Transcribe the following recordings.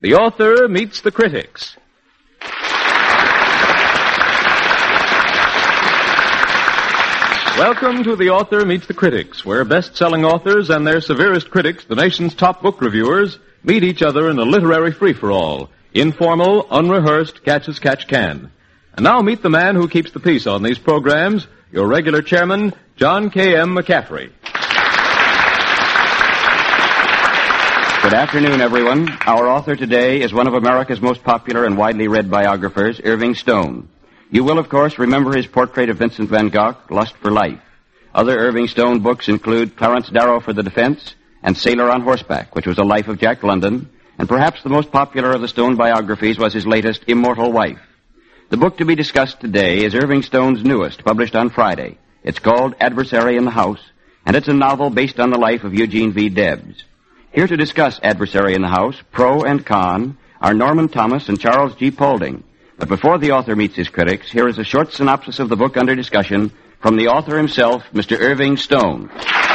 The Author Meets the Critics. Welcome to The Author Meets the Critics, where best-selling authors and their severest critics, the nation's top book reviewers, meet each other in a literary free-for-all. Informal, unrehearsed, catch-as-catch-can. And now meet the man who keeps the peace on these programs, your regular chairman, John K.M. McCaffrey. Good afternoon, everyone. Our author today is one of America's most popular and widely read biographers, Irving Stone. You will, of course, remember his portrait of Vincent van Gogh, Lust for Life. Other Irving Stone books include Clarence Darrow for the Defense and Sailor on Horseback, which was a life of Jack London, and perhaps the most popular of the Stone biographies was his latest, Immortal Wife. The book to be discussed today is Irving Stone's newest, published on Friday. It's called Adversary in the House, and it's a novel based on the life of Eugene V. Debs. Here to discuss Adversary in the House, pro and con, are Norman Thomas and Charles G. Paulding. But before the author meets his critics, here is a short synopsis of the book under discussion from the author himself, Mr. Irving Stone.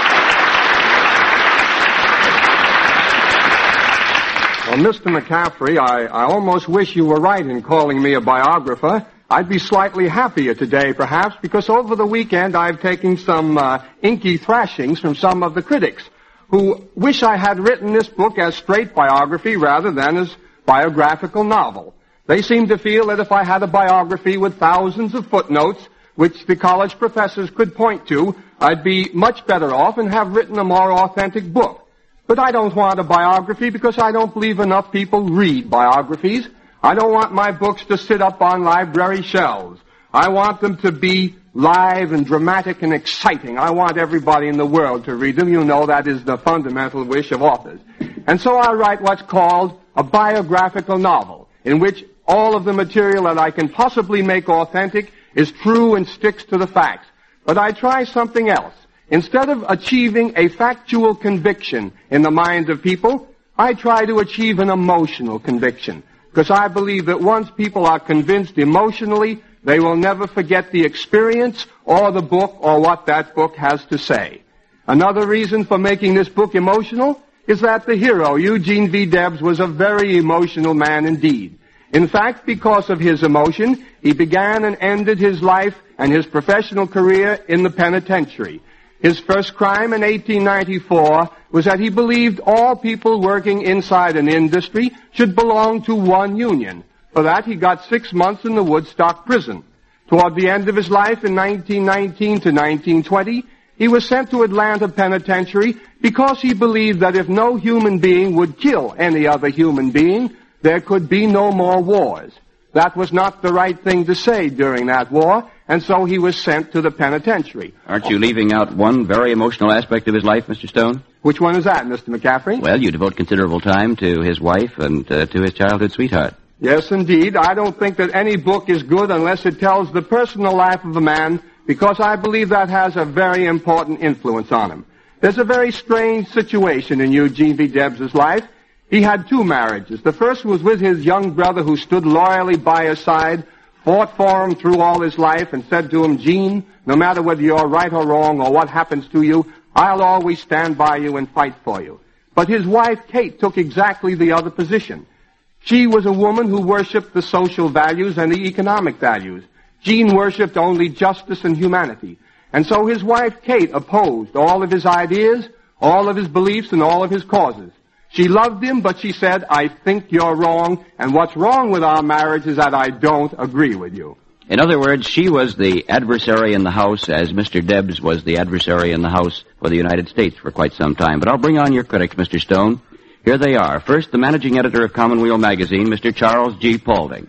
Well, Mr. McCaffrey, I almost wish you were right in calling me a biographer. I'd be slightly happier today, perhaps, because over the weekend I've taken some inky thrashings from some of the critics who wish I had written this book as straight biography rather than as biographical novel. They seem to feel that if I had a biography with thousands of footnotes, which the college professors could point to, I'd be much better off and have written a more authentic book. But I don't want a biography because I don't believe enough people read biographies. I don't want my books to sit up on library shelves. I want them to be live and dramatic and exciting. I want everybody in the world to read them. You know that is the fundamental wish of authors. And so I write what's called a biographical novel, in which all of the material that I can possibly make authentic is true and sticks to the facts. But I try something else. Instead of achieving a factual conviction in the minds of people, I try to achieve an emotional conviction. Because I believe that once people are convinced emotionally, they will never forget the experience or the book or what that book has to say. Another reason for making this book emotional is that the hero, Eugene V. Debs, was a very emotional man indeed. In fact, because of his emotion, he began and ended his life and his professional career in the penitentiary. His first crime in 1894 was that he believed all people working inside an industry should belong to one union. For that, he got 6 months in the Woodstock prison. Toward the end of his life in 1919 to 1920, he was sent to Atlanta Penitentiary because he believed that if no human being would kill any other human being, there could be no more wars. That was not the right thing to say during that war, and so he was sent to the penitentiary. Aren't you leaving out one very emotional aspect of his life, Mr. Stone? Which one is that, Mr. McCaffrey? Well, you devote considerable time to his wife and to his childhood sweetheart. Yes, indeed. I don't think that any book is good unless it tells the personal life of a man, because I believe that has a very important influence on him. There's a very strange situation in Eugene V. Debs' life. He had 2 marriages. The first was with his young brother who stood loyally by his side, fought for him through all his life, and said to him, "Gene, no matter whether you're right or wrong or what happens to you, I'll always stand by you and fight for you." But his wife, Kate, took exactly the other position. She was a woman who worshipped the social values and the economic values. Gene worshipped only justice and humanity. And so his wife, Kate, opposed all of his ideas, all of his beliefs, and all of his causes. She loved him, but she said, "I think you're wrong, and what's wrong with our marriage is that I don't agree with you." In other words, she was the adversary in the House, as Mr. Debs was the adversary in the House for the United States for quite some time. But I'll bring on your critics, Mr. Stone. Here they are. First, the managing editor of Commonweal magazine, Mr. Charles G. Paulding.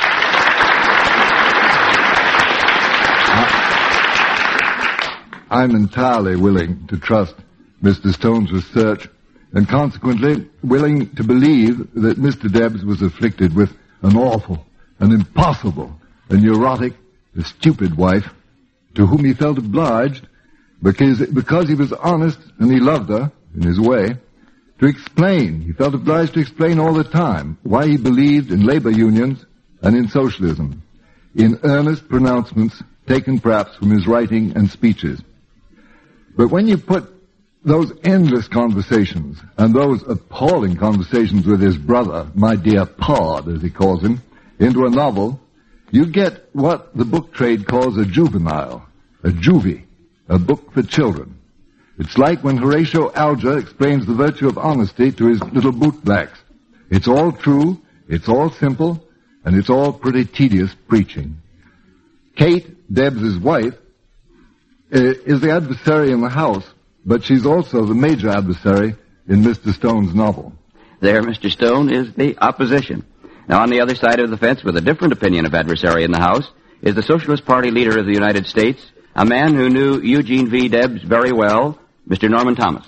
I'm entirely willing to trust Mr. Stone's research, and consequently willing to believe that Mr. Debs was afflicted with an awful, an impossible, a neurotic, a stupid wife, to whom he felt obliged, because he was honest and he loved her, in his way, to explain. He felt obliged to explain all the time why he believed in labor unions and in socialism, in earnest pronouncements taken perhaps from his writing and speeches. But when you put those endless conversations and those appalling conversations with his brother, my dear Pod, as he calls him, into a novel, you get what the book trade calls a juvenile, a juvie, a book for children. It's like when Horatio Alger explains the virtue of honesty to his little bootblacks. It's all true, it's all simple, and it's all pretty tedious preaching. Kate, Debs' wife, is the adversary in the house, but she's also the major adversary in Mr. Stone's novel. There, Mr. Stone, is the opposition. Now, on the other side of the fence, with a different opinion of adversary in the House, is the Socialist Party leader of the United States, a man who knew Eugene V. Debs very well, Mr. Norman Thomas.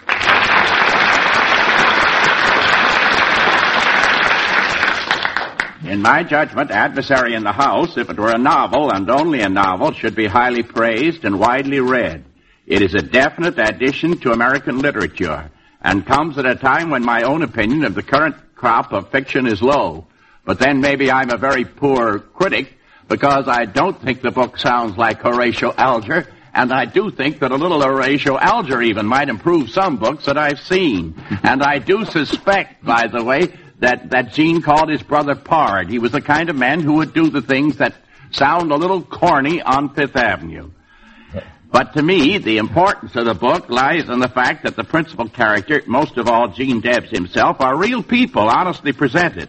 In my judgment, Adversary in the House, if it were a novel, and only a novel, should be highly praised and widely read. It is a definite addition to American literature, and comes at a time when my own opinion of the current crop of fiction is low. But then maybe I'm a very poor critic, because I don't think the book sounds like Horatio Alger, and I do think that a little Horatio Alger even might improve some books that I've seen. And I do suspect, by the way, that Gene called his brother Pard. He was the kind of man who would do the things that sound a little corny on Fifth Avenue. But to me, the importance of the book lies in the fact that the principal character, most of all Gene Debs himself, are real people, honestly presented.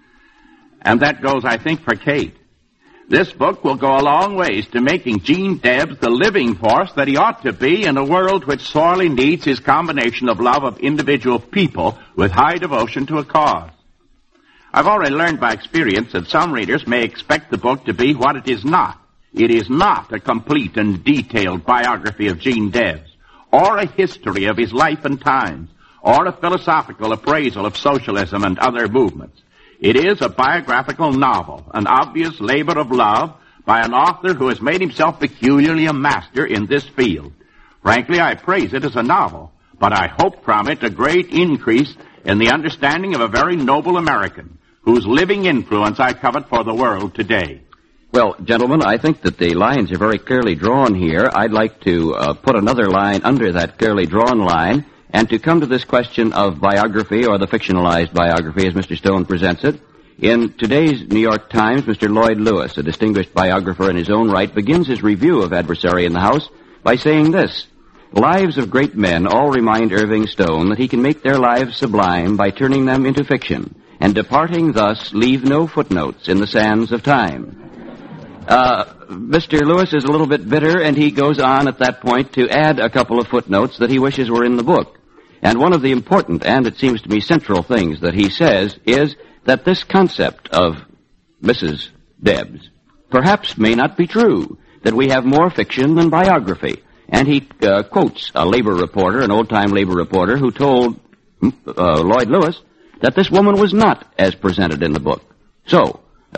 And that goes, I think, for Kate. This book will go a long ways to making Gene Debs the living force that he ought to be in a world which sorely needs his combination of love of individual people with high devotion to a cause. I've already learned by experience that some readers may expect the book to be what it is not. It is not a complete and detailed biography of Gene Debs, or a history of his life and times, or a philosophical appraisal of socialism and other movements. It is a biographical novel, an obvious labor of love by an author who has made himself peculiarly a master in this field. Frankly, I praise it as a novel, but I hope from it a great increase in the understanding of a very noble American, whose living influence I covet for the world today. Well, gentlemen, I think that the lines are very clearly drawn here. I'd like to put another line under that clearly drawn line, and to come to this question of biography, or the fictionalized biography as Mr. Stone presents it. In today's New York Times, Mr. Lloyd Lewis, a distinguished biographer in his own right, begins his review of Adversary in the House by saying this: "Lives of great men all remind Irving Stone that he can make their lives sublime by turning them into fiction, and departing thus leave no footnotes in the sands of time." Mr. Lewis is a little bit bitter, and he goes on at that point to add a couple of footnotes that he wishes were in the book. And one of the important, and it seems to me central things that he says is that this concept of Mrs. Debs perhaps may not be true, that we have more fiction than biography. And he quotes a labor reporter, an old-time labor reporter, who told Lloyd Lewis that this woman was not as presented in the book. So,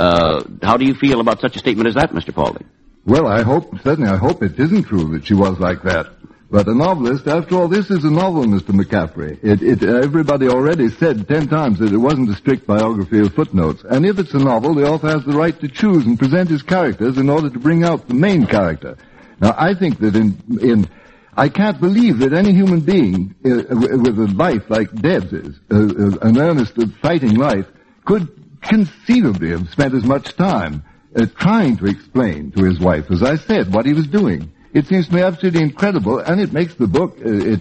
how do you feel about such a statement as that, Mr. Paulding? Well, I hope it isn't true that she was like that. But a novelist, after all, this is a novel, Mr. McCaffrey. Everybody already said 10 times that it wasn't a strict biography of footnotes. And if it's a novel, the author has the right to choose and present his characters in order to bring out the main character. Now, I think that I can't believe that any human being with a life like Debs is, an earnest of fighting life, could conceivably have spent as much time trying to explain to his wife, as I said, what he was doing. It seems to me absolutely incredible, and it makes the book,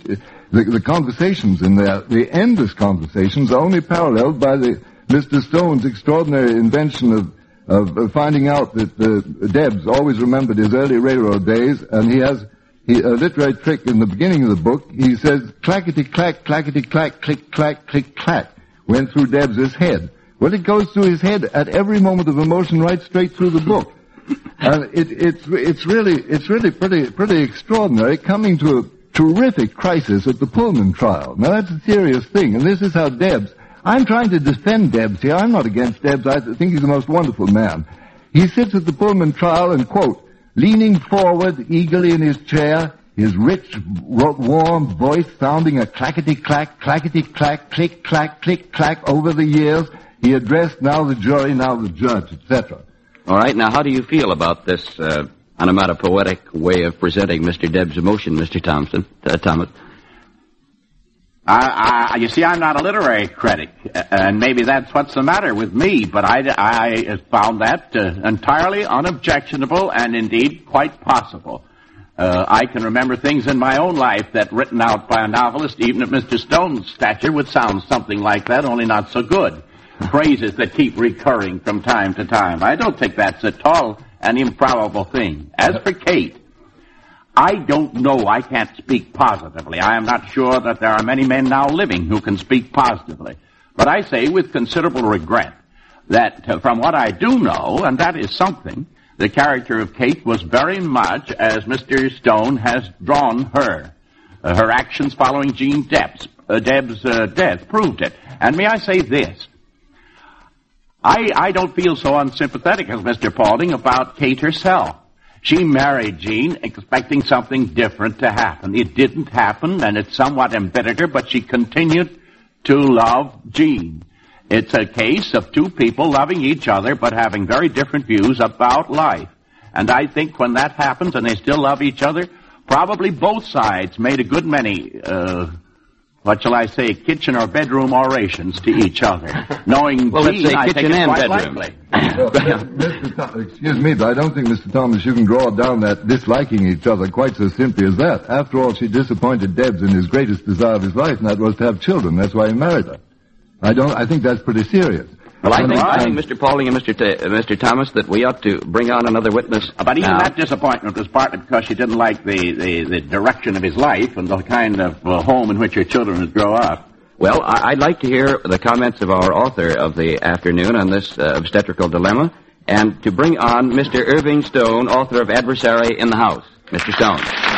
the conversations in there, the endless conversations, are only paralleled by Mr. Stone's extraordinary invention of finding out that Debs always remembered his early railroad days, and he has a literary trick in the beginning of the book. He says, clackety-clack, clackety-clack, click-clack, click-clack, went through Debs's head. Well, it goes through his head at every moment of emotion right straight through the book. And it's really pretty extraordinary, coming to a terrific crisis at the Pullman trial. Now, that's a serious thing, and this is how Debs... I'm trying to defend Debs here. I'm not against Debs. I think he's the most wonderful man. He sits at the Pullman trial and, quote, leaning forward eagerly in his chair, his rich, warm voice sounding a clackety-clack, clackety-clack, click-clack, click-clack over the years. He addressed now the jury, now the judge, etc. All right, now how do you feel about this onomatopoetic way of presenting Mr. Debs' emotion, Mr. Thomas? You see, I'm not a literary critic, and maybe that's what's the matter with me, but I found that entirely unobjectionable and indeed quite possible. I can remember things in my own life that written out by a novelist, even at Mr. Stone's stature, would sound something like that, only not so good. Phrases that keep recurring from time to time. I don't think that's at all an improbable thing. As for Kate, I don't know. I can't speak positively. I am not sure that there are many men now living who can speak positively. But I say with considerable regret that from what I do know, and that is something, the character of Kate was very much as Mr. Stone has drawn her. Her actions following Jean Debs' death proved it. And may I say this? I don't feel so unsympathetic as Mr. Paulding about Kate herself. She married Jean expecting something different to happen. It didn't happen, and it somewhat embittered her, but she continued to love Jean. It's a case of two people loving each other but having very different views about life. And I think when that happens and they still love each other, probably both sides made a good many, kitchen or bedroom orations to each other. Knowing well, Jean, let's say I kitchen think it's and quite bedroom. likely. Excuse me, but I don't think, Mr. Thomas, you can draw down that disliking each other quite so simply as that. After all, she disappointed Debs in his greatest desire of his life, and that was to have children. That's why he married her. I think that's pretty serious. Well, I think, Mr. Paulding and Mr. Thomas, that we ought to bring on another witness. But even that disappointment was partly because she didn't like the direction of his life and the kind of home in which her children would grow up. Well, I'd like to hear the comments of our author of the afternoon on this obstetrical dilemma, and to bring on Mr. Irving Stone, author of Adversary in the House. Mr. Stone.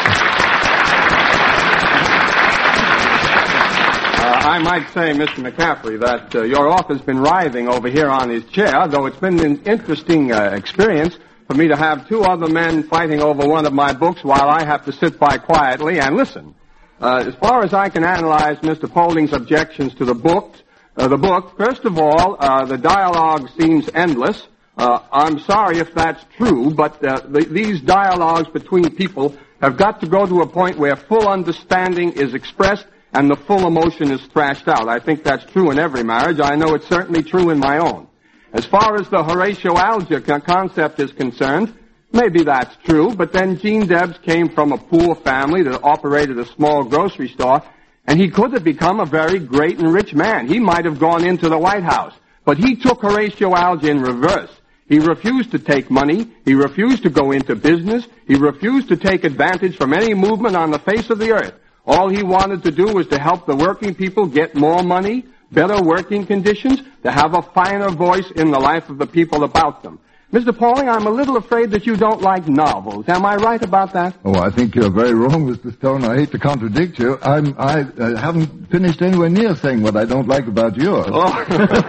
I might say, Mr. McCaffrey, that your author's been writhing over here on his chair, though it's been an interesting experience for me to have two other men fighting over one of my books while I have to sit by quietly and listen. As far as I can analyze Mr. Paulding's objections to the book, first of all, the dialogue seems endless. I'm sorry if that's true, but these dialogues between people have got to go to a point where full understanding is expressed and the full emotion is thrashed out. I think that's true in every marriage. I know it's certainly true in my own. As far as the Horatioalgia concept is concerned, maybe that's true, but then Jean Debs came from a poor family that operated a small grocery store, and he could have become a very great and rich man. He might have gone into the White House, but he took Horatioalgia in reverse. He refused to take money. He refused to go into business. He refused to take advantage from any movement on the face of the earth. All he wanted to do was to help the working people get more money, better working conditions, to have a finer voice in the life of the people about them. Mr. Paulding, I'm a little afraid that you don't like novels. Am I right about that? Oh, I think you're very wrong, Mr. Stone. I hate to contradict you. I haven't finished anywhere near saying what I don't like about yours. Oh.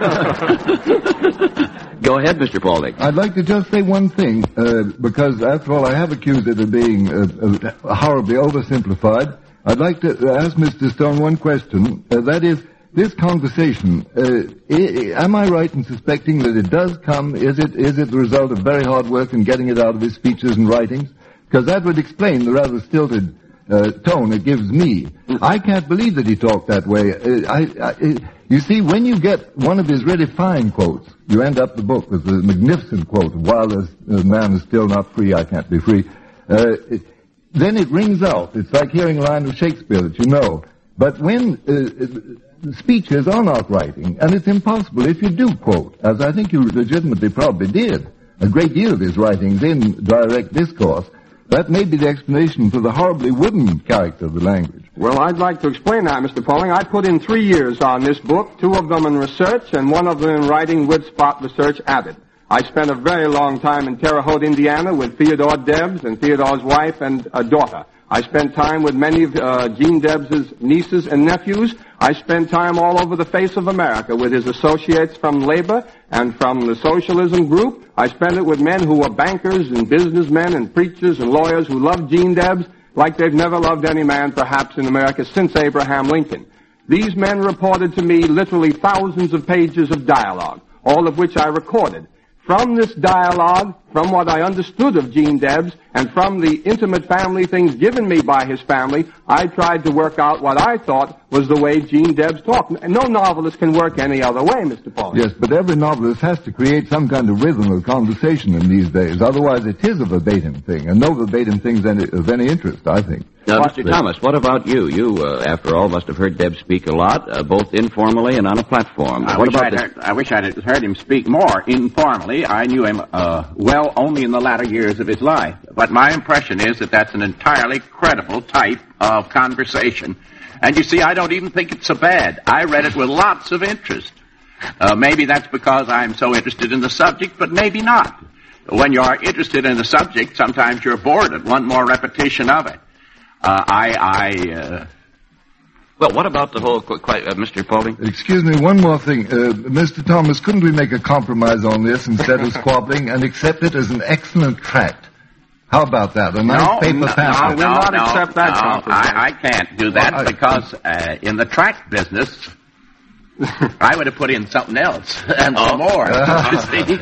Go ahead, Mr. Paulding. I'd like to just say one thing, because after all, I have accused it of being horribly oversimplified. I'd like to ask Mr. Stone one question. That is, this conversation, am I right in suspecting that it does come, is it the result of very hard work in getting it out of his speeches and writings? Because that would explain the rather stilted tone it gives me. I can't believe that he talked that way. You see, when you get one of his really fine quotes, you end up the book with a magnificent quote, while a man is still not free, I can't be free. Then it rings out. It's like hearing a line of Shakespeare that you know. But when speeches are not writing, and it's impossible if you do quote, as I think you legitimately probably did, a great deal of his writings in direct discourse, that may be the explanation for the horribly wooden character of the language. Well, I'd like to explain that, Mr. Paulding. I put in 3 years on this book, 2 of them in research, and 1 of them in writing with Spot Research Abbott. I spent a very long time in Terre Haute, Indiana, with Theodore Debs and Theodore's wife and daughter. I spent time with many of Jean Debs' nieces and nephews. I spent time all over the face of America with his associates from labor and from the socialism group. I spent it with men who were bankers and businessmen and preachers and lawyers who loved Jean Debs like they've never loved any man perhaps in America since Abraham Lincoln. These men reported to me literally thousands of pages of dialogue, all of which I recorded. From this dialogue, from what I understood of Jean Debs, and from the intimate family things given me by his family, I tried to work out what I thought was the way Gene Debs talked. No novelist can work any other way, Mr. Pauling. Yes, but every novelist has to create some kind of rhythm of conversation in these days. Otherwise, it is a verbatim thing, and no verbatim thing's of any interest, I think. Now, Mr. Thomas, what about you? You, after all, must have heard Debs speak a lot, both informally and on a platform. I wish I'd heard him speak more informally. I knew him well only in the latter years of his life. But my impression is that that's an entirely credible type of conversation. And you see, I don't even think it's so bad. I read it with lots of interest. Maybe that's because I'm so interested in the subject, but maybe not. When you're interested in the subject, sometimes you're bored and want more repetition of it. Well, what about the whole, Mr. Pauling? Excuse me, one more thing. Mr. Thomas, couldn't we make a compromise on this instead of squabbling and accept it as an excellent tract? How about that? A nice paper pamphlet. No, we'll not accept that compromise. I can't do that because in the tract business, I would have put in something else and some more. You see,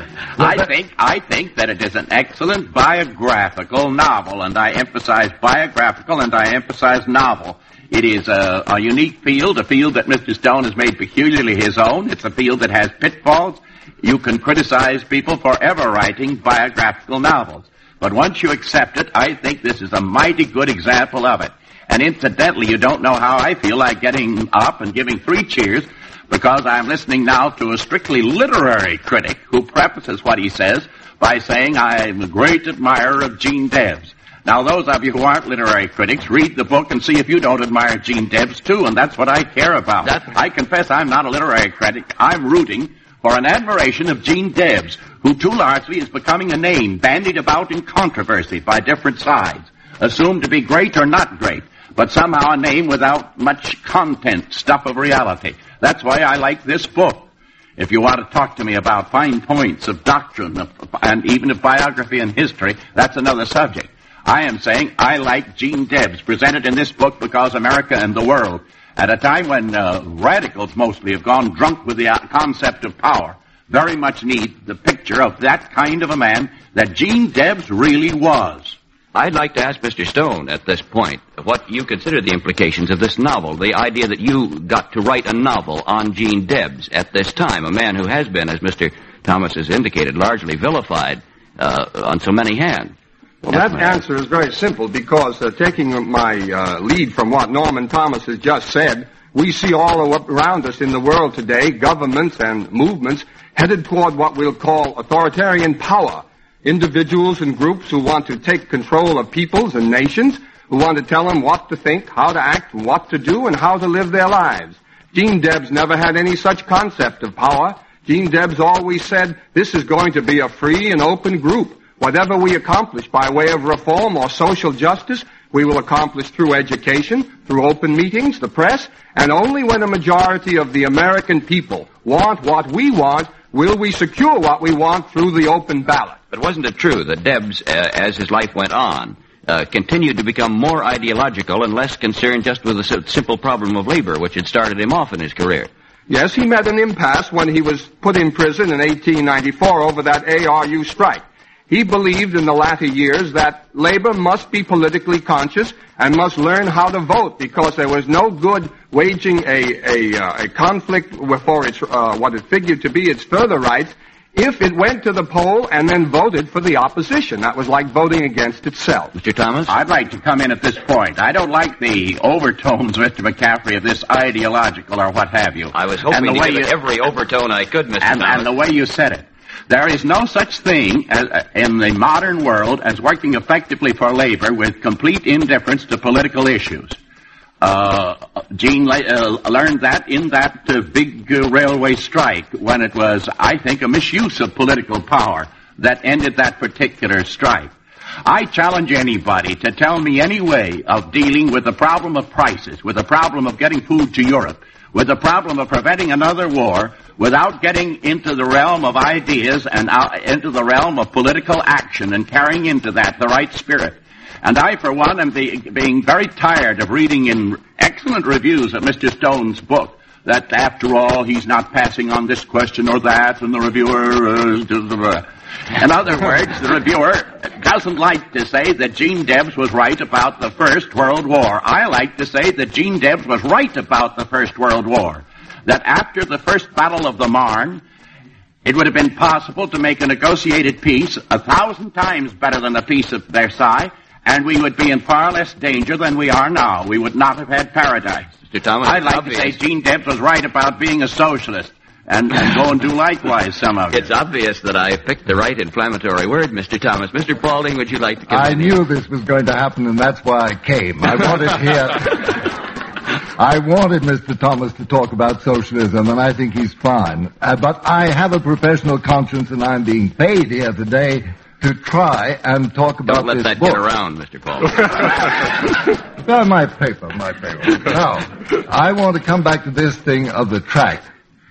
I think that it is an excellent biographical novel, and I emphasize biographical and I emphasize novel. It is a unique field, a field that Mr. Stone has made peculiarly his own. It's a field that has pitfalls. You can criticize people for ever writing biographical novels. But once you accept it, I think this is a mighty good example of it. And incidentally, you don't know how I feel like getting up and giving 3 cheers because I'm listening now to a strictly literary critic who prefaces what he says by saying, I'm a great admirer of Gene Debs. Now, those of you who aren't literary critics, read the book and see if you don't admire Gene Debs, too, and that's what I care about. I confess I'm not a literary critic. I'm rooting for an admiration of Gene Debs, who too largely is becoming a name bandied about in controversy by different sides, assumed to be great or not great, but somehow a name without much content, stuff of reality. That's why I like this book. If you want to talk to me about fine points of doctrine and even of biography and history, that's another subject. I am saying I like Gene Debs presented in this book because America and the world, at a time when radicals mostly have gone drunk with the concept of power, very much need the picture of that kind of a man that Gene Debs really was. I'd like to ask Mr. Stone at this point what you consider the implications of this novel, the idea that you got to write a novel on Gene Debs at this time, a man who has been, as Mr. Thomas has indicated, largely vilified on so many hands. Well, that answer is very simple because taking my lead from what Norman Thomas has just said, we see all around us in the world today governments and movements headed toward what we'll call authoritarian power. Individuals and groups who want to take control of peoples and nations, who want to tell them what to think, how to act, what to do, and how to live their lives. Gene Debs never had any such concept of power. Gene Debs always said, this is going to be a free and open group. Whatever we accomplish by way of reform or social justice, we will accomplish through education, through open meetings, the press, and only when a majority of the American people want what we want will we secure what we want through the open ballot. But wasn't it true that Debs, as his life went on, continued to become more ideological and less concerned just with the simple problem of labor, which had started him off in his career? Yes, he met an impasse when he was put in prison in 1894 over that ARU strike. He believed in the latter years that labor must be politically conscious and must learn how to vote because there was no good waging a conflict for its what it figured to be its further rights if it went to the poll and then voted for the opposition. That was like voting against itself. Mr. Thomas? I'd like to come in at this point. I don't like the overtones, Mr. McCaffrey, of this ideological or what have you. I was hoping to give it every overtone I could, Mr. Thomas. And the way you said it. There is no such thing in the modern world as working effectively for labor with complete indifference to political issues. Gene learned that in that big railway strike when it was, I think, a misuse of political power that ended that particular strike. I challenge anybody to tell me any way of dealing with the problem of prices, with the problem of getting food to Europe, with the problem of preventing another war without getting into the realm of ideas and into the realm of political action and carrying into that the right spirit. And I, for one, am being very tired of reading in excellent reviews of Mr. Stone's book that, after all, he's not passing on this question or that, and the reviewer... In other words, the reviewer doesn't like to say that Gene Debs was right about the First World War. I like to say that Gene Debs was right about the First World War. That after the First Battle of the Marne, it would have been possible to make a negotiated peace 1,000 times better than the Peace of Versailles, and we would be in far less danger than we are now. We would not have had paradise. Mr. Thomas, I'd like to say Gene Debs was right about being a socialist, and go and do likewise, some of it. It's obvious that I picked the right inflammatory word, Mr. Thomas. Mr. Paulding, would you like to I continue? knew this was going to happen, and that's why I came. I wanted here... I wanted Mr. Thomas to talk about socialism, and I think he's fine. But I have a professional conscience, and I'm being paid here today to try and talk about Don't let this that book. get around, Mr. Paulding. Well, my paper. Now, I want to come back to this thing of the tract.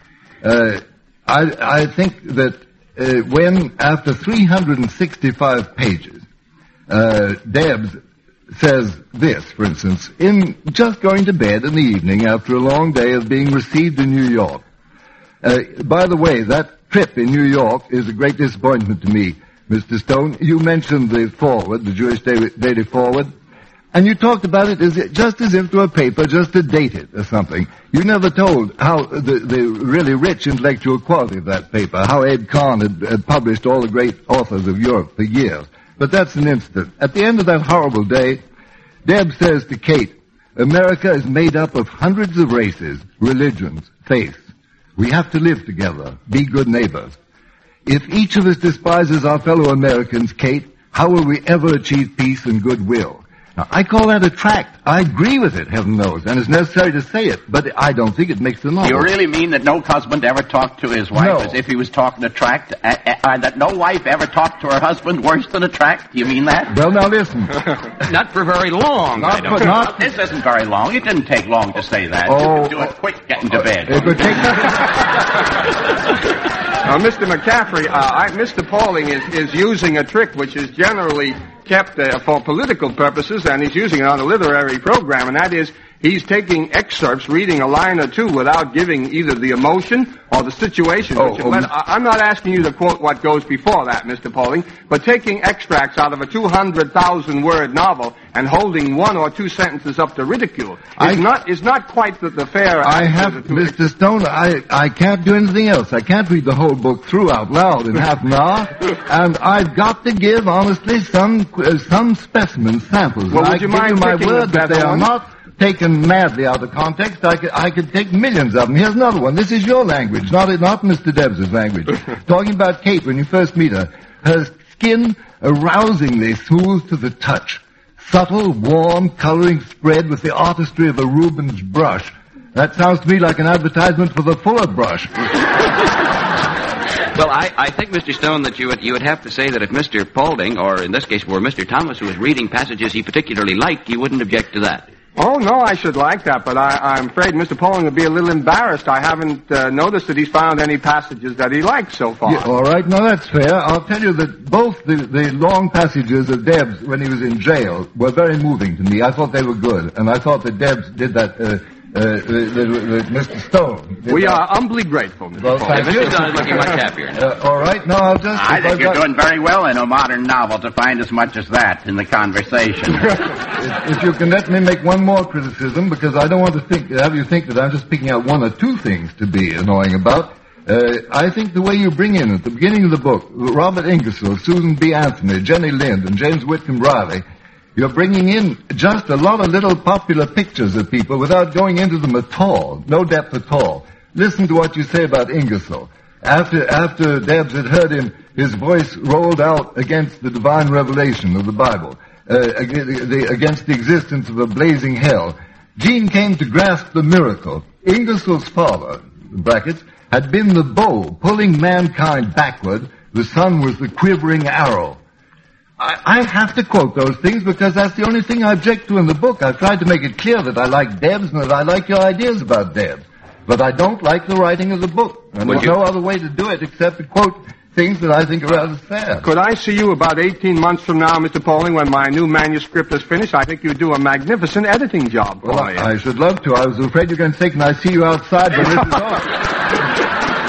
I think that when, after 365 pages, Debs says this, for instance, in just going to bed in the evening after a long day of being received in New York. By the way, that trip in New York is a great disappointment to me, Mr. Stone. You mentioned the Forward, the Jewish Daily Forward, and you talked about it just as if to a paper, just to date it or something. You never told how the really rich intellectual quality of that paper, how Abe Kahn had published all the great authors of Europe for years. But that's an incident. At the end of that horrible day, Debs says to Kate, America is made up of hundreds of races, religions, faiths. We have to live together, be good neighbors. If each of us despises our fellow Americans, Kate, how will we ever achieve peace and goodwill? Now, I call that a tract. I agree with it, heaven knows, and it's necessary to say it, but I don't think it makes the novel. You really mean that no husband ever talked to his wife No. as if he was talking a tract? That no wife ever talked to her husband worse than a tract? Do you mean that? Well, now listen. Not for very long. I don't know. Not This isn't very long. It didn't take long to say that. Oh, You could do it quick getting to bed. It would take... Mr. McCaffrey, Mr. Paulding is using a trick which is generally kept for political purposes, and he's using it on a literary program, and that is he's taking excerpts, reading a line or two without giving either the emotion or the situation. I'm not asking you to quote what goes before that, Mr. Paulding, but taking extracts out of a 200,000-word novel and holding one or two sentences up to ridicule is not quite the fair... I have, Mr. Stone, I can't do anything else. I can't read the whole book through out loud in half an hour, and I've got to give, honestly, some specimens, samples. Well, and would you I give mind you my picking word the that they better are one? not taken madly out of context. I could take millions of them. Here's another one. This is your language, not Mr. Debs' language. Talking about Kate when you first meet her. Her skin arousingly smooth to the touch. Subtle, warm coloring spread with the artistry of a Rubens brush. That sounds to me like an advertisement for the Fuller brush. Well, I think, Mr. Stone, that you would have to say that if Mr. Paulding, or in this case were Mr. Thomas, who was reading passages he particularly liked, you wouldn't object to that. Oh, no, I should like that, but I'm afraid Mr. Paulding would be a little embarrassed. I haven't noticed that he's found any passages that he likes so far. Yeah, all right, no, that's fair. I'll tell you that both the long passages of Debs when he was in jail were very moving to me. I thought they were good, and I thought that Debs did that, Mr. Stone. We are humbly grateful, Mr. Well, Paulding. thank you. Mr. Stone is looking much happier now. All right, no, I'll just... I think you're doing very well in a modern novel to find as much as that in the conversation. If you can let me make one more criticism, because I don't want to have you think that I'm just picking out one or two things to be annoying about. I think the way you bring in at the beginning of the book, Robert Ingersoll, Susan B. Anthony, Jenny Lind, and James Whitcomb Riley, you're bringing in just a lot of little popular pictures of people without going into them at all, no depth at all. Listen to what you say about Ingersoll. After Debs had heard him, his voice rolled out against the divine revelation of the Bible. Against the existence of a blazing hell. Gene came to grasp the miracle. Ingersoll's father, in brackets, had been the bow pulling mankind backward. The sun was the quivering arrow. I have to quote those things because that's the only thing I object to in the book. I've tried to make it clear that I like Debs and that I like your ideas about Debs. But I don't like the writing of the book. And there's no other way to do it except to quote things that I think are rather sad. Could I see you about 18 months from now, Mr. Paulding, when my new manuscript is finished? I think you'd do a magnificent editing job for Well, you. I should love to. I was afraid you were going to say, can I see you outside when this is over?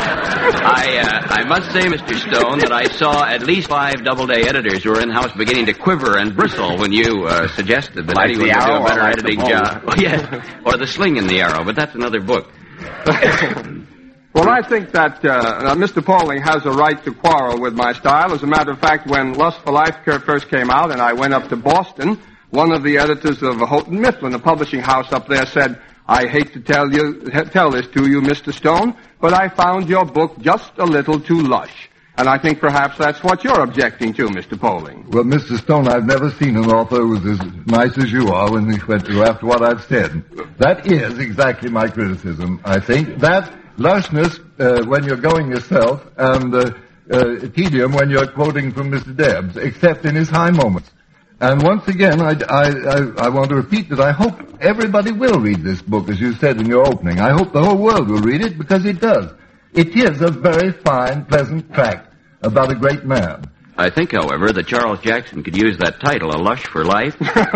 I must say, Mr. Stone, that I saw at least 5 Doubleday editors who were in-house beginning to quiver and bristle when you suggested that anyone would do a better editing job. Oh, yes, or the sling in the arrow, but that's another book. Well, I think that Mr. Paulding has a right to quarrel with my style. As a matter of fact, when Lust for Life first came out and I went up to Boston, one of the editors of Houghton Mifflin, a publishing house up there, said, I hate to tell this to you, Mr. Stone, but I found your book just a little too lush. And I think perhaps that's what you're objecting to, Mr. Paulding. Well, Mr. Stone, I've never seen an author who was as nice as you are when he went to after what I've said. That is exactly my criticism, I think. That lushness when you're going yourself and tedium when you're quoting from Mr. Debs, except in his high moments. And once again, I want to repeat that I hope everybody will read this book, as you said in your opening. I hope the whole world will read it, because it does. It is a very fine, pleasant tract about a great man. I think, however, that Charles Jackson could use that title, A Lush for Life.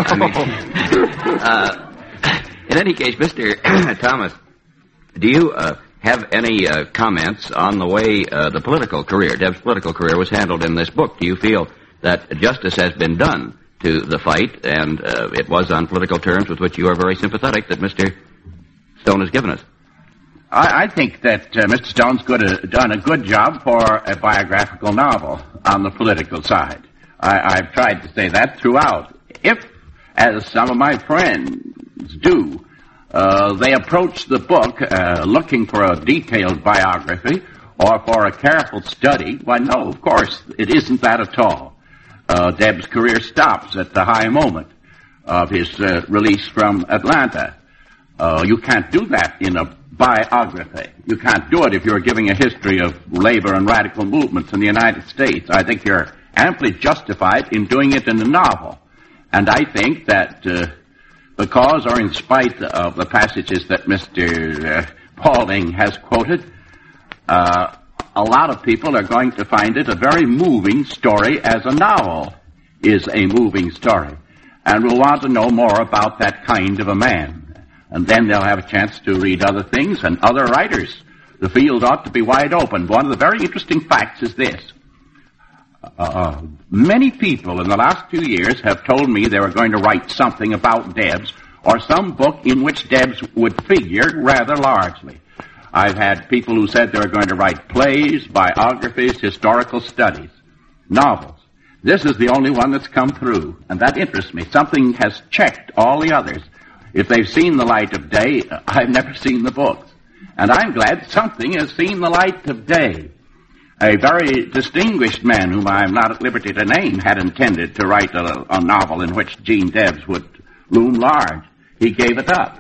In any case, Mr. Thomas, do you have any comments on the way the political career, Deb's political career, was handled in this book? Do you feel that justice has been done to the fight, and it was on political terms with which you are very sympathetic that Mr. Stone has given us? I think that Mr. Stone's done a good job for a biographical novel on the political side. I've tried to say that throughout. If, as some of my friends do, they approach the book looking for a detailed biography or for a careful study, why, no, of course, it isn't that at all. Deb's career stops at the high moment of his release from Atlanta. You can't do that in a biography. You can't do it if you're giving a history of labor and radical movements in the United States. I think you're amply justified in doing it in a novel. And I think that because or in spite of the passages that Mr. Paulding has quoted, a lot of people are going to find it a very moving story, as a novel is a moving story, and will want to know more about that kind of a man. And then they'll have a chance to read other things and other writers. The field ought to be wide open. One of the very interesting facts is this. Many people in the last few years have told me they were going to write something about Debs, or some book in which Debs would figure rather largely. I've had people who said they were going to write plays, biographies, historical studies, novels. This is the only one that's come through, and that interests me. Something has checked all the others. If they've seen the light of day, I've never seen the books. And I'm glad something has seen the light of day. A very distinguished man, whom I'm not at liberty to name, had intended to write a novel in which Gene Debs would loom large. He gave it up.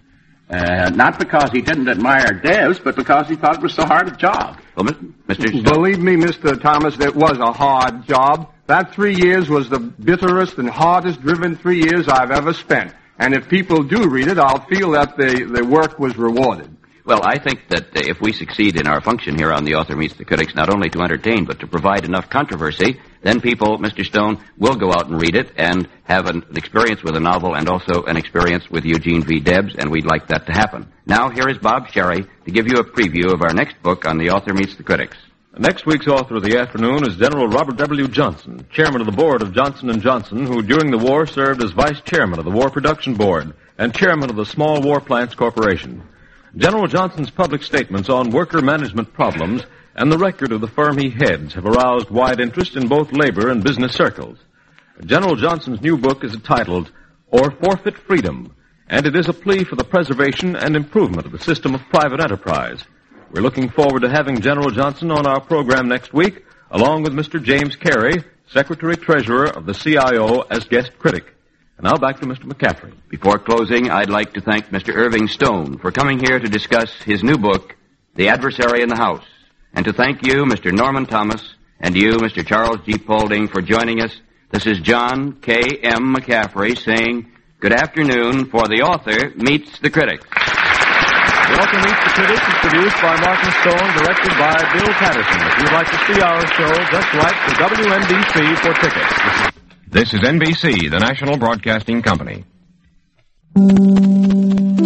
Not because he didn't admire Debs, but because he thought it was so hard a job. Well, Mr. Stone. Believe me, Mr. Thomas, it was a hard job. That 3 years was the bitterest and hardest driven 3 years I've ever spent. And if people do read it, I'll feel that the work was rewarded. Well, I think that if we succeed in our function here on The Author Meets the Critics, not only to entertain, but to provide enough controversy, then people, Mr. Stone, will go out and read it and have an experience with a novel and also an experience with Eugene V. Debs, and we'd like that to happen. Now, here is Bob Sherry to give you a preview of our next book on The Author Meets the Critics. Next week's author of the afternoon is General Robert W. Johnson, chairman of the board of Johnson & Johnson, who during the war served as vice chairman of the War Production Board and chairman of the Small War Plants Corporation. General Johnson's public statements on worker management problems and the record of the firm he heads have aroused wide interest in both labor and business circles. General Johnson's new book is entitled, Or Forfeit Freedom, and it is a plea for the preservation and improvement of the system of private enterprise. We're looking forward to having General Johnson on our program next week, along with Mr. James Carey, Secretary-Treasurer of the CIO, as guest critic. And now back to Mr. McCaffrey. Before closing, I'd like to thank Mr. Irving Stone for coming here to discuss his new book, The Adversary in the House, and to thank you, Mr. Norman Thomas, and you, Mr. Charles G. Paulding, for joining us. This is John K. M. McCaffrey saying good afternoon for The Author Meets the Critics. The Author Meets the Critics is produced by Martin Stone, directed by Bill Patterson. If you'd like to see our show, just write to WNBC for tickets. This is NBC, the National Broadcasting Company.